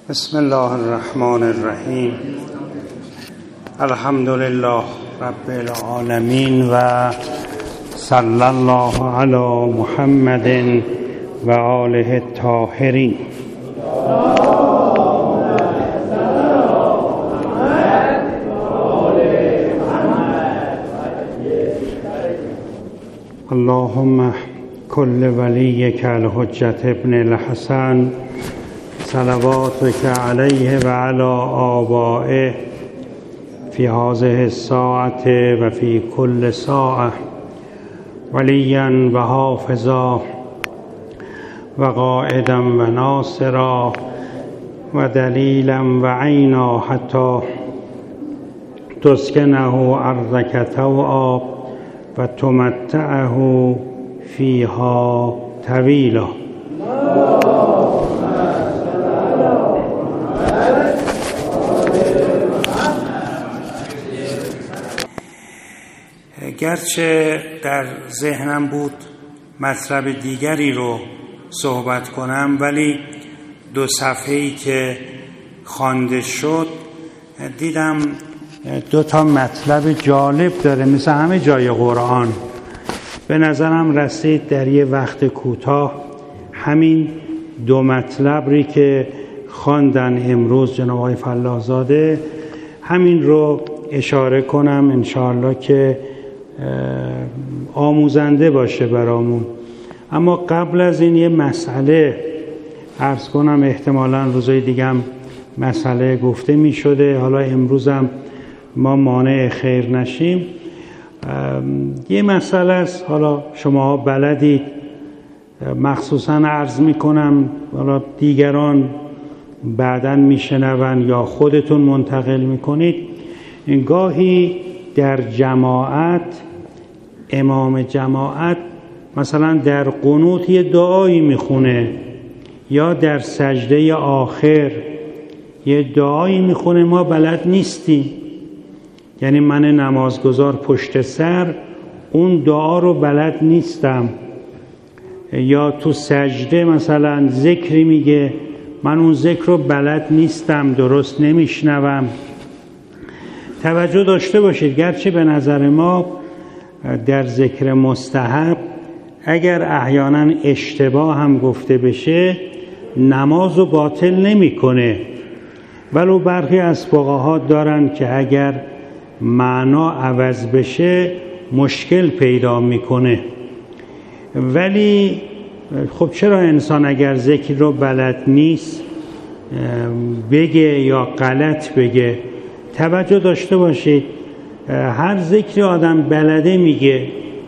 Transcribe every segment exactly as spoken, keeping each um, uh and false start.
بسم الله الرحمن الرحیم. الحمد لله رب العالمین و صلی الله علی محمد و آله الطاهرین. اللهم کل ولیک الحجة ابن الحسن صلواتك علیه و علی آبائه فی هذه الساعة و فی کل ساعة ولیا و حافظا و قائدا و ناصرا و دلیلا و عینا حتی تسکنه ارضک طوعا و تمتعه فیها طویلا. گرچه در ذهنم بود مطلب دیگری رو صحبت کنم، ولی دو صفحه‌ای که خوانده شد دیدم دو تا مطلب جالب داره، مثل همه جای قرآن. به نظرم رسید در یه وقت کوتاه همین دو مطلبی که خواندن امروز جناب آقای فلاح‌زاده همین رو اشاره کنم، انشاءالله که آموزنده باشه برامون. اما قبل از این یه مسئله عرض کنم، احتمالاً روزهای دیگه هم مسئله گفته می شده، حالا امروزم ما مانع خیر نشیم. یه مسئله است، حالا شما بلدید، مخصوصاً عرض می کنم حالا دیگران بعداً می شنون یا خودتون منتقل می کنید. گاهی در جماعت امام جماعت مثلا در قنوت یه دعایی میخونه یا در سجده آخر یه دعایی میخونه، ما بلد نیستیم. یعنی من نمازگزار پشت سر اون دعا رو بلد نیستم، یا تو سجده مثلا ذکری میگه من اون ذکر رو بلد نیستم، درست نمیشنوم. توجه داشته باشید، گرچه به نظر ما در ذکر مستحب اگر احیانا اشتباه هم گفته بشه نماز رو باطل نمیکنه، ولو برخی از فقها دارن که اگر معنا عوض بشه مشکل پیدا میکنه. ولی خب چرا انسان اگر ذکر رو بلد نیست بگه یا غلط بگه؟ توجه داشته باشید، هر ذکری آدم بلده میگه.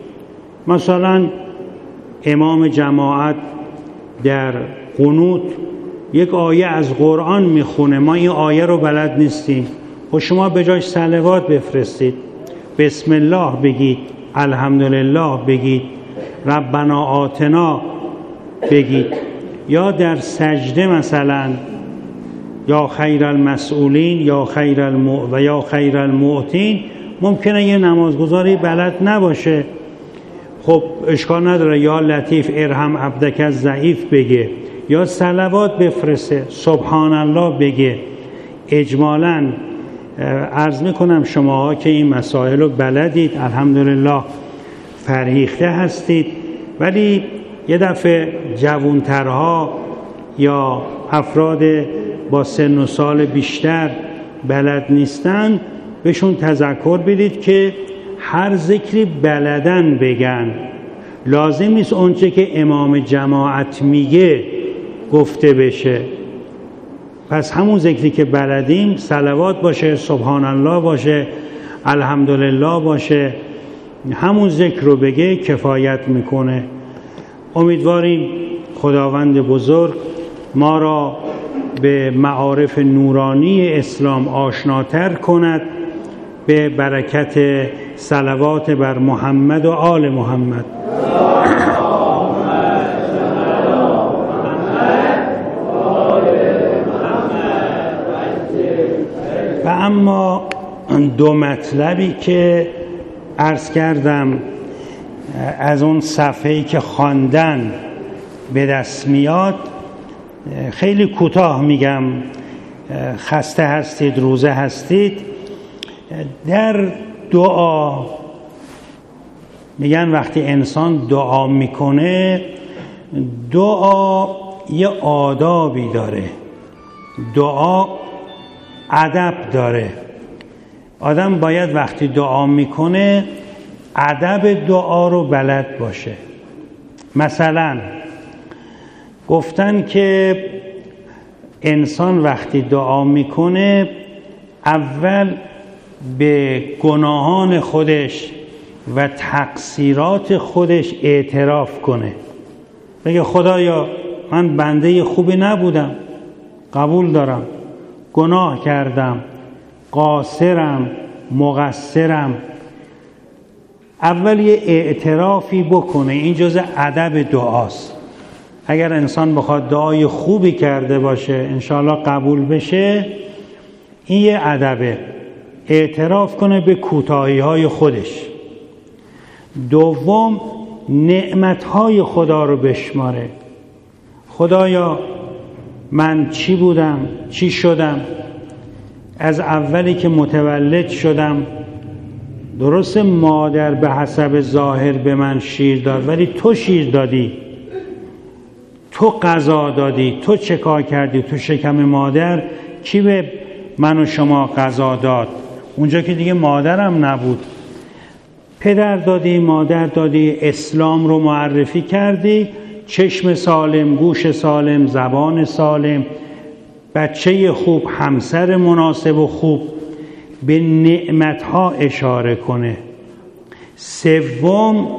مثلا امام جماعت در قنوت یک آیه از قرآن میخونه، ما این آیه رو بلد نیستیم، و شما به جای صلوات بفرستید، بسم الله بگید، الحمدلله بگید، ربنا آتنا بگید، یا در سجده مثلا یا خیر المسئولین یا خیر الم... و یا خیر المعطین. ممکنه یه نمازگزاری بلد نباشه، خب اشکال نداره، یا لطیف ارحم عبدک ضعیف بگه، یا صلوات بفرسته، سبحان الله بگه. اجمالاً عرض میکنم شماها که این مسائل رو بلدید، الحمدلله فرهیخته هستید، ولی یه دفعه جوانترها یا افراد با سن و سال بیشتر بلد نیستن، بهشون تذکر بدید که هر ذکری بلدن بگن. لازم نیست اونچه که امام جماعت میگه گفته بشه. پس همون ذکری که بلدیم، صلوات باشه، سبحان الله باشه، الحمدلله باشه، همون ذکر رو بگه کفایت میکنه. امیدواریم خداوند بزرگ ما را به معارف نورانی اسلام آشناتر کند، به برکت صلوات بر محمد و آل محمد. و اما دو مطلبی که عرض کردم از اون صفحه‌ای که خواندن به دست میاد، خیلی کوتاه میگم خسته هستید، روزه هستید، در دعا میگن وقتی انسان دعا میکنه، دعا یه آدابی داره، دعا ادب داره. آدم باید وقتی دعا میکنه ادب دعا رو بلد باشه. مثلا گفتن که انسان وقتی دعا میکنه اول به گناهان خودش و تقصیرات خودش اعتراف کنه، بگه خدایا من بنده خوبی نبودم، قبول دارم، گناه کردم، قاصرم، مقصرم. اول یه اعترافی بکنه، این جزء ادب دعاست. اگر انسان بخواد دعای خوبی کرده باشه انشاءالله قبول بشه، این یه ادبه، اعتراف کنه به کوتاهی‌های خودش. دوم نعمت‌های خدا رو بشماره، خدایا من چی بودم، چی شدم، از اولی که متولد شدم درست مادر به حسب ظاهر به من شیر داد، ولی تو شیر دادی، تو غذا دادی، تو چه کار کردی؟ تو شکم مادر کی به من و شما غذا داد؟ اونجا که دیگه مادرم نبود. پدر دادی، مادر دادی، اسلام رو معرفی کردی، چشم سالم، گوش سالم، زبان سالم، بچه خوب، همسر مناسب و خوب. به نعمتها اشاره کنه. سوم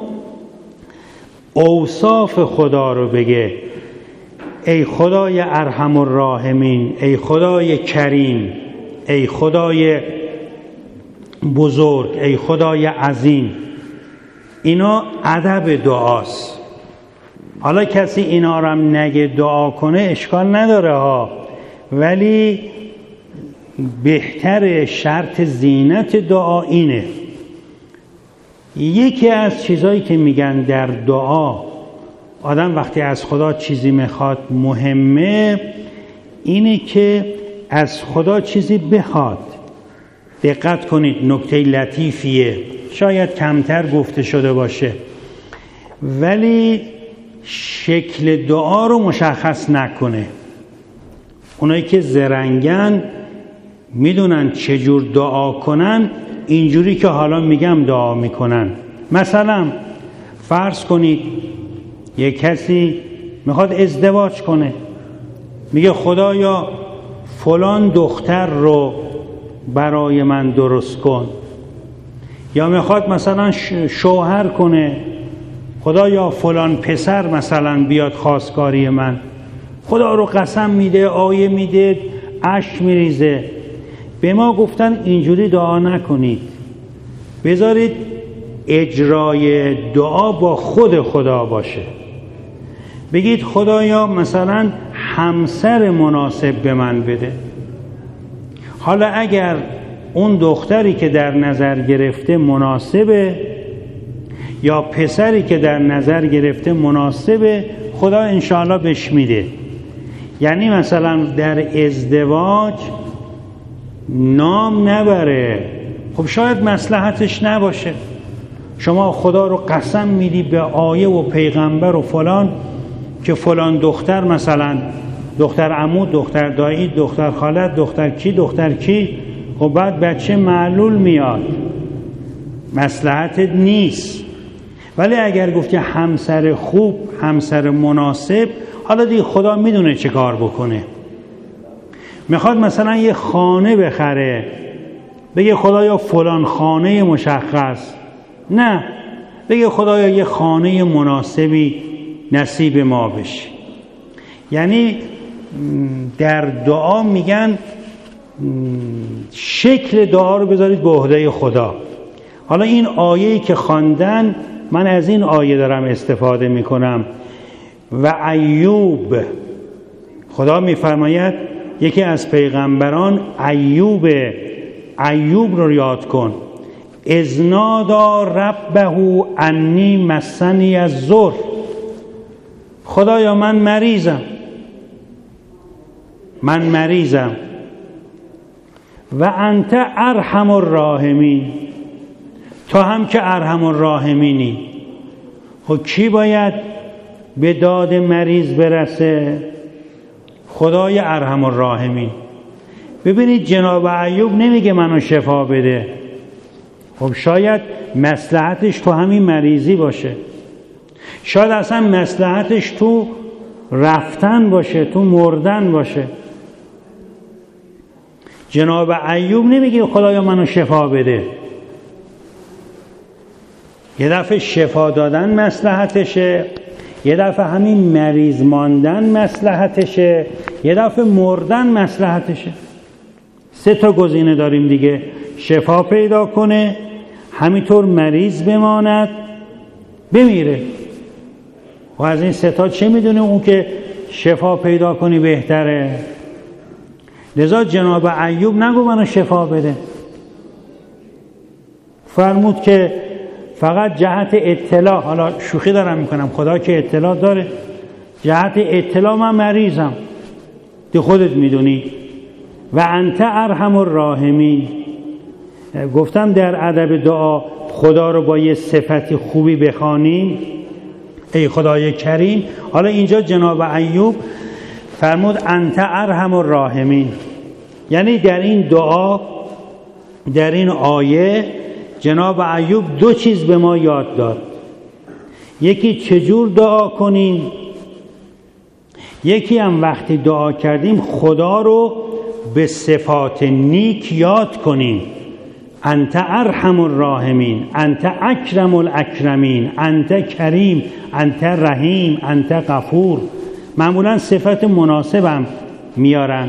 اوصاف خدا رو بگه، ای خدای ارحم الراحمین، ای خدای کریم، ای خدای بزرگ، ای خدای عظیم. اینا ادب دعاست. حالا کسی اینا رو هم نگه دعا کنه اشکال نداره ها، ولی بهتر شرط زینت دعا اینه. یکی از چیزایی که میگن در دعا آدم وقتی از خدا چیزی میخواد مهمه، اینه که از خدا چیزی بخواد. دقت کنید، نکته لطیفیه، شاید کمتر گفته شده باشه، ولی شکل دعا رو مشخص نکنه. اونایی که زرنگن میدونن چجور دعا کنن، اینجوری که حالا میگم دعا میکنن. مثلا فرض کنید یک کسی میخواد ازدواج کنه، میگه خدایا فلان دختر رو برای من درست کن. یا میخواد مثلا شوهر کنه، خدایا فلان پسر مثلا بیاد خواستگاری من. خدا رو قسم میده، آیه میده، اشک میریزه. به ما گفتن اینجوری دعا نکنید، بذارید اجرای دعا با خود خدا باشه. بگید خدایا مثلا همسر مناسب به من بده. حالا اگر اون دختری که در نظر گرفته مناسبه یا پسری که در نظر گرفته مناسبه، خدا انشاءالله بهش میده. یعنی مثلا در ازدواج نام نبره، خب شاید مصلحتش نباشه. شما خدا رو قسم میدی به آیه و پیغمبر و فلان که فلان دختر، مثلا دختر عمو، دختر دایی، دختر خالت، دختر کی، دختر کی، خب بعد بچه معلول میاد، مصلحتت نیست. ولی اگر گفتی همسر خوب، همسر مناسب، حالا دیگه خدا میدونه چه کار بکنه. میخواد مثلا یه خانه بخره، بگه خدایا فلان خانه مشخص، نه، بگه خدایا یه خانه مناسبی نصیب ما بشه. یعنی در دعا میگن شکل دعا رو بذارید به عهده خدا. حالا این آیه‌ای که خواندن، من از این آیه دارم استفاده میکنم. و ایوب، خدا میفرماید یکی از پیغمبران ایوب، ایوب رو یاد کن. اذنادا ربه انی مسنی الضر، خدایا من مریضم، من مریضم، و انت ارحم الراحمین، تو هم که ارحم الراحمینی. خب کی باید به داد مریض برسه؟ خدای ارحم الراحمین. ببینید جناب ایوب نمیگه منو شفا بده، خب شاید مصلحتش تو همین مریضی باشه، شاید اصلا مصلحتش تو رفتن باشه، تو مردن باشه. جناب ایوب نمیگه خدایا منو شفا بده، یه دفعه شفا دادن مصلحتشه، یه دفعه همین مریض ماندن مصلحتشه، یه دفعه مردن مصلحتشه. سه تا گزینه داریم دیگه، شفا پیدا کنه، همینطور مریض بماند، بمیره. و از این سه تا چه میدونه اون که شفا پیدا کنی بهتره؟ لذا جناب ایوب نگو منو شفا بده، فرمود که فقط جهت اطلاع، حالا شوخی دارم میکنم، خدا که اطلاع داره، جهت اطلاع من مریضم، دی خودت میدونی. و انت ارحم الراحمین. گفتم در ادب دعا خدا رو با یه صفت خوبی بخوانیم، ای خدای کریم. حالا اینجا جناب ایوب فرمود انت ارحم الراحمین، یعنی در این دعا، در این آیه جناب ایوب دو چیز به ما یاد داد. یکی چجور دعا کنیم، یکی هم وقتی دعا کردیم خدا رو به صفات نیک یاد کنیم. انت ارحم الراحمین، انت اکرم الاکرمین، انت کریم، انت رحیم، انت غفور. معمولا صفت مناسبم میارن.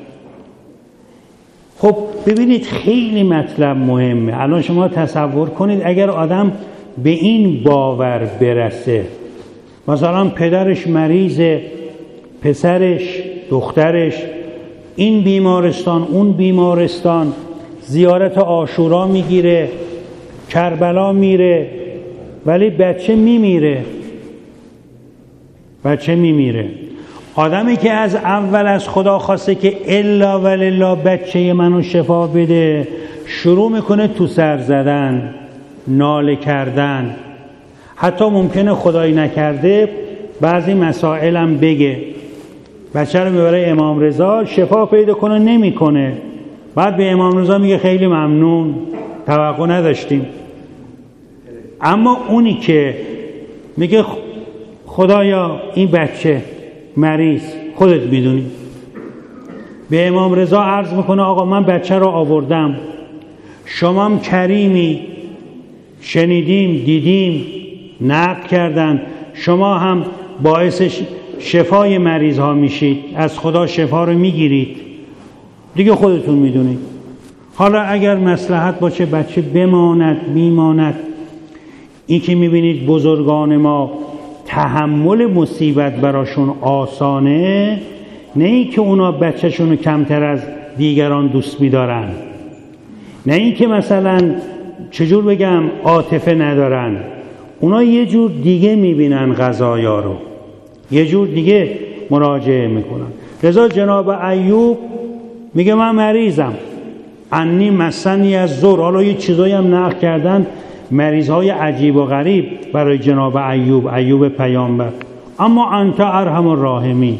خب ببینید خیلی مطلب مهمه. الان شما تصور کنید اگر آدم به این باور برسه، مثلا پدرش مریضه، پسرش، دخترش، این بیمارستان اون بیمارستان، زیارت عاشورا میگیره، کربلا میره، ولی بچه میمیره، بچه میمیره. آدمی که از اول از خدا خواسته که الا ولله بچه منو شفا بده، شروع میکنه تو سر زدن، ناله کردن. حتی ممکنه خدایی نکرده بعضی مسائلم بگه. بچه رو میبره امام رضا، شفا پیدا کنه، نمیکنه. بعد به امام رضا میگه خیلی ممنون، توقع نداشتیم. اما اونی که میگه خدایا این بچه مریض، خودت میدونی، به امام رضا عرض میکنه آقا من بچه رو آوردم، شما هم کریمی، شنیدیم دیدیم نقل کردن، شما هم باعث شفای مریض ها میشید، از خدا شفا رو میگیرید، دیگه خودتون میدونید. حالا اگر مصلحت باشه بچه بماند میماند. این که میبینید بزرگان ما تحمل مصیبت براشون آسانه، نه این که اونا بچهشون رو کمتر از دیگران دوست میدارن، نه این که مثلا چجور بگم عاطفه ندارن، اونا یه جور دیگه میبینن قضایا رو، یه جور دیگه مراجعه میکنن. لذا جناب ایوب میگه من مریضم، انی مسنی از ضر. حالا یه چیزایی هم نقل کردن، مریضهای عجیب و غریب برای جناب ایوب، ایوب پیامبر. اما انت ارحم الراحمین.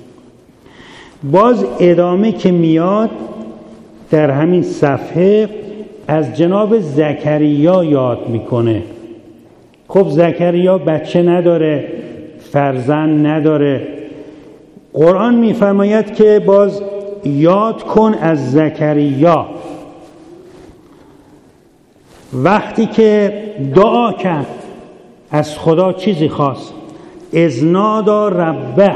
باز ادامه که میاد در همین صفحه از جناب زکریا یاد میکنه. خب زکریا بچه نداره، فرزند نداره. قرآن میفرماید که باز یاد کن از زکریا وقتی که دعا کرد، از خدا چیزی خواست. اذنادا ربه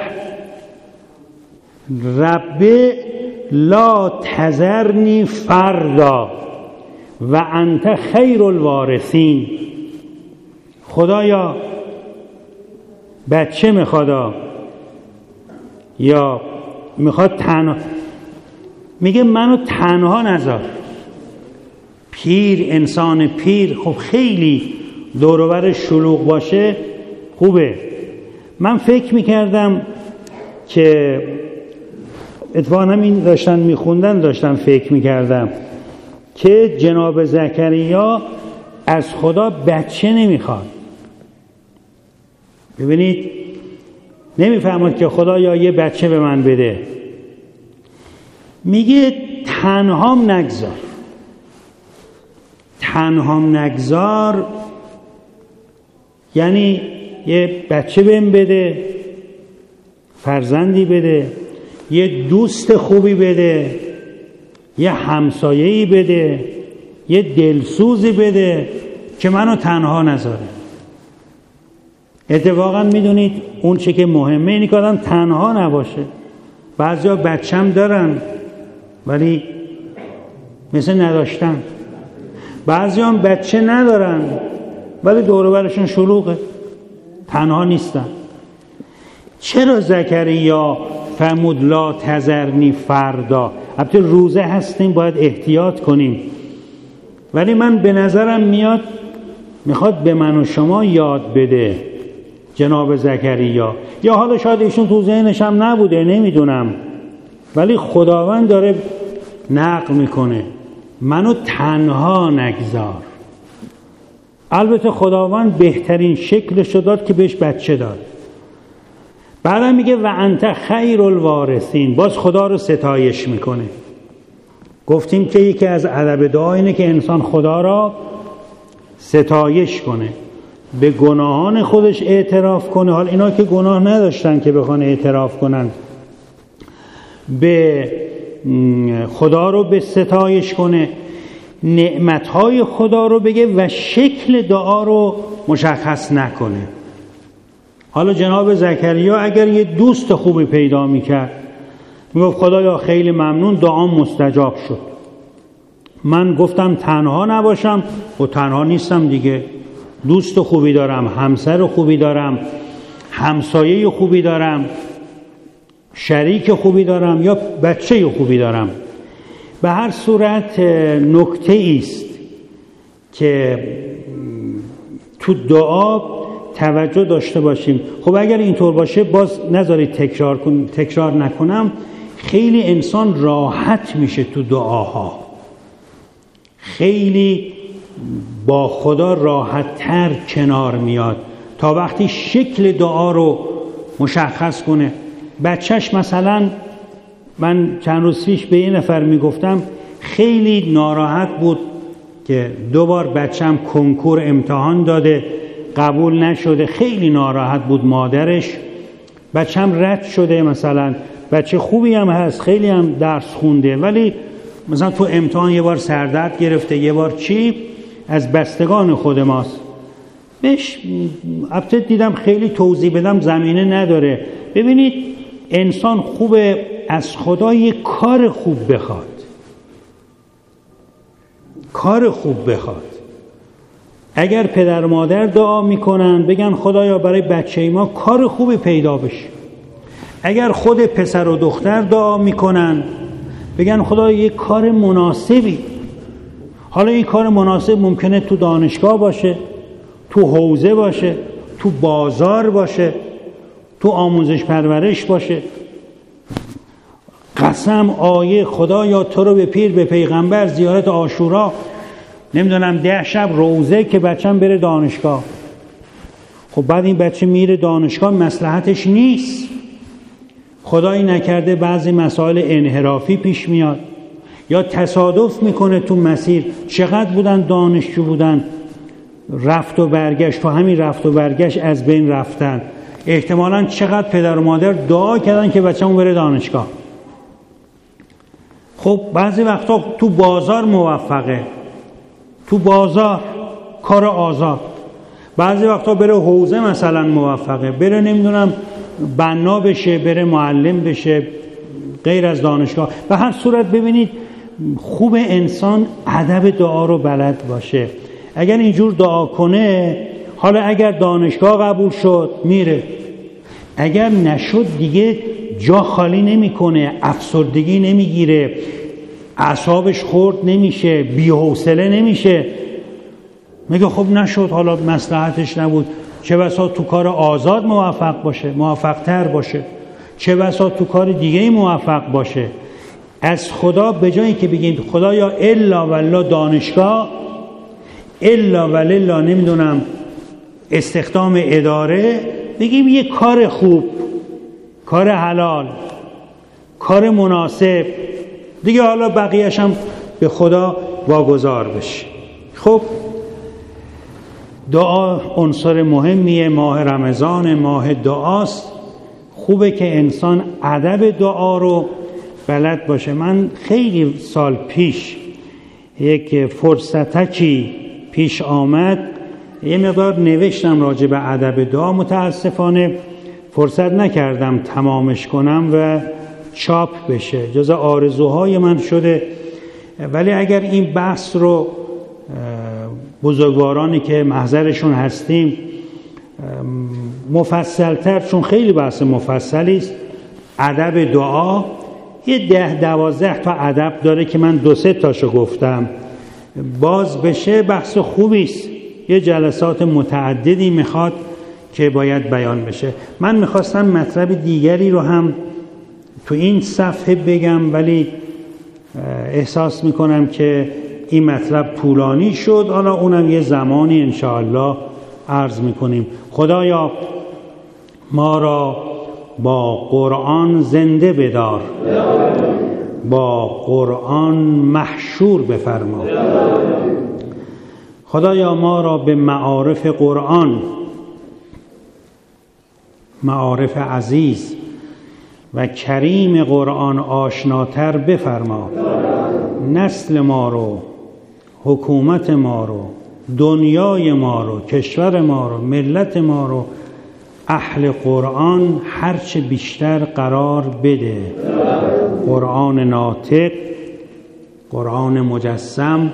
رب لا تذرنی فردا و انت خیر الوارثین. خدایا بچه میخواد یا میخواد تنها، میگه منو تنها نذار. پیر، انسان پیر خب خیلی دور و بر شلوغ باشه خوبه. من فکر میکردم که اتفاقا همین داشتن میخوندن داشتم فکر میکردم که جناب زکریا از خدا بچه نمیخواد. ببینید نمیفهمد که خدا یا یه بچه به من بده، میگه تنهام نگذار. تنهام نگذار یعنی یه بچه بهم بده، فرزندی بده، یه دوست خوبی بده، یه همسایه‌ای بده، یه دلسوزی بده که منو تنها نذاره. اتفاقا میدونید اون چه که مهمه اینی که آدم تنها نباشه. بعضیا بچه‌م دارن ولی مثل نداشتن، بعضی هم بچه ندارن ولی دور و برشون شلوغه، تنها نیستن. چرا زکریا فرمود لا تذرنی فردا؟ البته روزه هستیم باید احتیاط کنیم، ولی من به نظرم میاد میخواد به من و شما یاد بده جناب زکریا، یا حالا شاید ایشون تو ذهنش هم نبوده نمیدونم، ولی خداوند داره نقل میکنه منو تنها نگذار. البته خداوند بهترین شکلش رو داد که بهش بچه داد. بعدم میگه و انت خیر الوارثین، باز خدا رو ستایش میکنه. گفتیم که یکی از ادب دعا اینه که انسان خدا را ستایش کنه، به گناهان خودش اعتراف کنه. حال اینا که گناه نداشتن که بخوان اعتراف کنن، به خدا رو به ستایش کنه، نعمتهای خدا رو بگه و شکل دعا رو مشخص نکنه. حالا جناب زکریا اگر یه دوست خوبی پیدا میکرد میگفت خدایا خیلی ممنون دعام مستجاب شد، من گفتم تنها نباشم و تنها نیستم دیگه، دوست خوبی دارم، همسر خوبی دارم، همسایه خوبی دارم، شریک خوبی دارم یا بچه خوبی دارم. به هر صورت نکته است که تو دعا توجه داشته باشیم. خب اگر اینطور باشه باز نذارید تکرار کن، تکرار نکنم، خیلی انسان راحت میشه تو دعاها، خیلی با خدا راحت تر کنار میاد تا وقتی شکل دعا رو مشخص کنه. بچهش مثلا من چند روز پیش به یه نفر میگفتم خیلی ناراحت بود که دو بار بچم کنکور امتحان داده قبول نشده، خیلی ناراحت بود مادرش. بچم رد شده، مثلا بچه خوبی هم هست، خیلی هم درس خونده، ولی مثلا تو امتحان یه بار سردرد گرفته، یه بار چی، از بستگان خود ماست. بهش البته دیدم خیلی توضیح بدم زمینه نداره. ببینید انسان خوبه از خدا یه کار خوب بخواد، کار خوب بخواد. اگر پدر مادر دعا میکنن بگن خدایا برای بچه ما کار خوبی پیدا بشه. اگر خود پسر و دختر دعا میکنن بگن خدایا یه کار مناسبی. حالا این کار مناسب ممکنه تو دانشگاه باشه، تو حوزه باشه، تو بازار باشه، تو آموزش پرورش باشه. قسم آیه خدایا تو رو به پیر به پیغمبر زیارت عاشورا، نمیدونم ده شب روزه که بچم بره دانشگاه. خب بعد این بچه میره دانشگاه مصلحتش نیست، خدایی نکرده بعضی مسائل انحرافی پیش میاد یا تصادف میکنه تو مسیر. چقدر بودن دانشجو بودن رفت و برگشت، تو همین رفت و برگشت از بین رفتن. احتمالاً چقدر پدر و مادر دعا کردن که بچه‌مون بره دانشگاه. خب بعضی وقتا تو بازار موفقه، تو بازار کار آزاد. بعضی وقتا بره حوزه مثلا موفقه، بره نمیدونم بنا بشه، بره معلم بشه غیر از دانشگاه. به هر صورت ببینید خوب انسان ادب دعا رو بلد باشه. اگر اینجور دعا کنه، حالا اگر دانشگاه قبول شد میره، اگر نشد دیگه جا خالی نمیکنه، افسردگی نمیگیره، اعصابش خورد نمیشه، بی‌حوصله نمیشه. میگه خب نشد، حالا مصلحتش نبود، چه بسا تو کار آزاد موفق باشه، موفق تر باشه. چه بسا تو کار دیگه موفق باشه. از خدا به جایی که بگیم خدایا الا والله دانشگاه، الا والله نمیدونم استخدام اداره، بگیم یه کار خوب، کار حلال، کار مناسب دیگه، حالا بقیه‌اش هم به خدا واگذار بشه. خب دعا عنصر مهمیه، ماه رمضان ماه دعاست. خوبه که انسان ادب دعا رو بلد باشه. من خیلی سال پیش یک فرصتکی پیش آمد، یه مقدار نوشتم راجع به ادب دعا، متاسفانه فرصت نکردم تمامش کنم و چاپ بشه، جز آرزوهای من شده. ولی اگر این بحث رو بزرگوارانی که محضرشون هستیم مفصلتر، چون خیلی بحث مفصلی است، ادب دعا یه ده دوازده تا ادب داره که من دو سه تاشو گفتم، باز بشه بحث خوبی است. یه جلسات متعددی میخواد که باید بیان بشه. من میخواستم مطلب دیگری رو هم تو این صفحه بگم، ولی احساس میکنم که این مطلب طولانی شد، حالا اونم یه زمانی انشاءالله عرض میکنیم. خدایا ما را با قرآن زنده بدار، با قرآن محشور بفرما. خدایا ما را به معارف قرآن، معارف عزیز و کریم قرآن آشناتر بفرما. نسل ما رو، حکومت ما رو، دنیای ما رو، کشور ما رو، ملت ما رو اهل قرآن هرچه بیشتر قرار بده. قرآن ناطق، قرآن مجسم،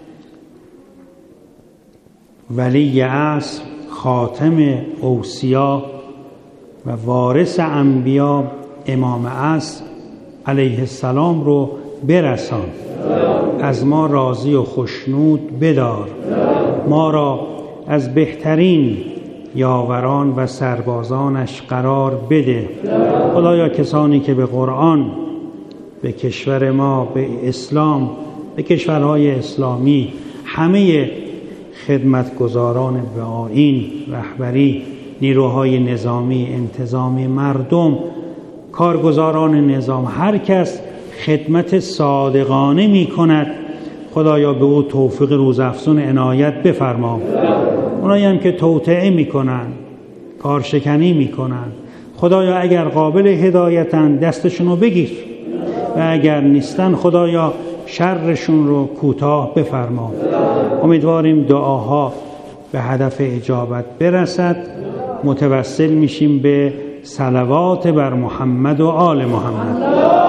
ولی عصر، خاتم اوصیا و وارث انبیا امام عصر علیه السلام رو برسان. از ما راضی و خشنود بدار. ما را از بهترین یاوران و سربازانش قرار بده. خدایا کسانی که به قرآن، به کشور ما، به اسلام، به کشورهای اسلامی، همه خدمتگزاران به آیین، رهبری، نیروهای نظامی، انتظامی، مردم، کارگزاران نظام، هر کس خدمت صادقانه می کند، خدایا به او توفیق روزافزون عنایت بفرما. اونایی هم که توطئه می کنن، کارشکنی می کنن، خدایا اگر قابل هدایتن دستشون رو بگیر و اگر نیستن خدایا شرشون رو کوتاه بفرما. امیدواریم دعاها به هدف اجابت برسد. متوسل میشیم به صلوات بر محمد و آل محمد.